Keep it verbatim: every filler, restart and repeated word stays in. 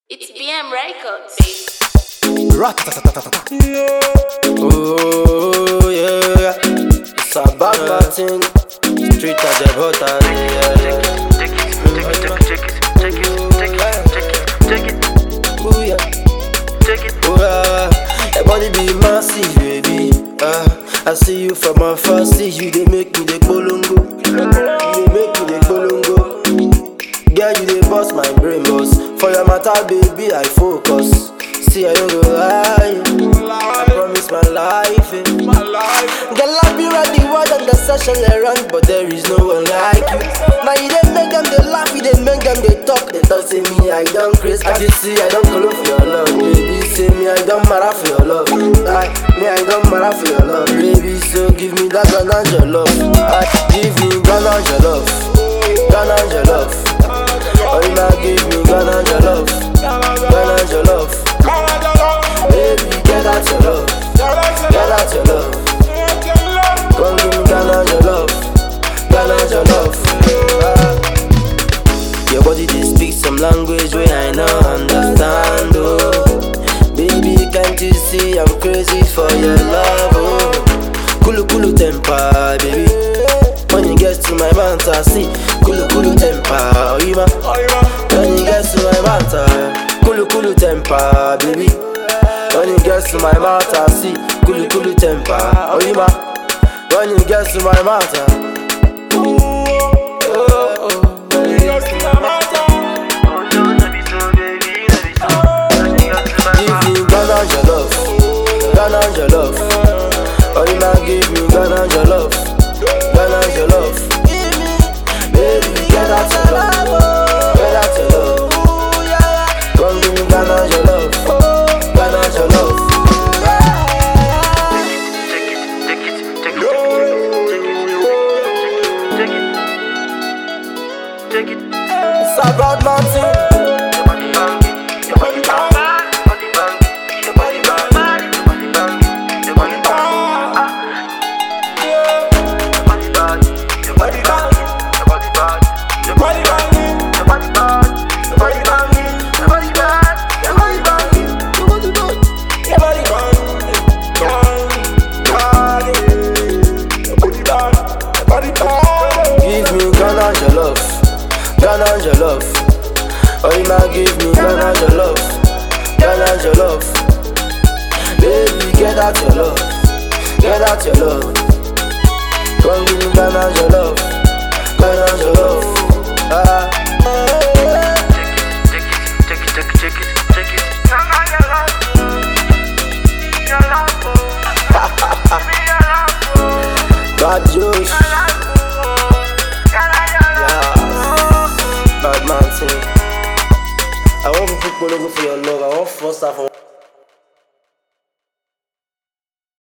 It's B M Records. Rat-ta-ta-ta-ta-ta. Oh yeah, it's a bad man thing. Street at the hotel. Oh yeah, oh yeah. Your body be massive, baby. Uh, I see you from my first see you. They make me the bolongo. You they make me the bolongo. Girl, you dey bust my brain, boss. For your matter, baby, I focus. See, I don't go lie. I promise my life, eh. My life. Girl, I be ready, word and the session they run, but there is no one like you. Now you dey make them they laugh, you dey make them they talk. They talk say me I don't crazy. I just see I don't call for your love, baby. Say me I don't matter for your love. I, me I don't matter for your love, baby. So give me that gun and your love. I give me gun and your love, gun and your love. Oh, you now give me gun and your love, gun and your love. Baby, get out your love, get out your love. Come give me gun and your love, gun and your love. Ah. Your body they speak some language where I no understand, oh. Baby, can't you see I'm crazy for your love, oh. Kulu kulu temper, baby. When you get to my manta, see Kulu kulu temper, oh you ma. When you get to my manta, Kulu kulu temper, baby. When you get to my manta, see Kulu kulu temper, oh you ma. When you get to my manta, oh, oh, oh. When you get to my manta, oh no, no be so, baby, no be so. Give me gun and your love, gun and your love. Oh you ma, give me gun and your love, gun and your love. Baby, get out your love, get out your love. Come give me gun and your love, gun and your love. It's a bad man thing. Give me gun and your love, gun and your love. Oh, you now give me gun and your love, gun and your love. Baby, get out your love, get out your love. Come give me gun and your love, gun and your love. Ah. Check it, check it, check it, check it, check it. Your love, your love, your love. Bad Josh. Bad man thing. I want to put money for your love. I want first half.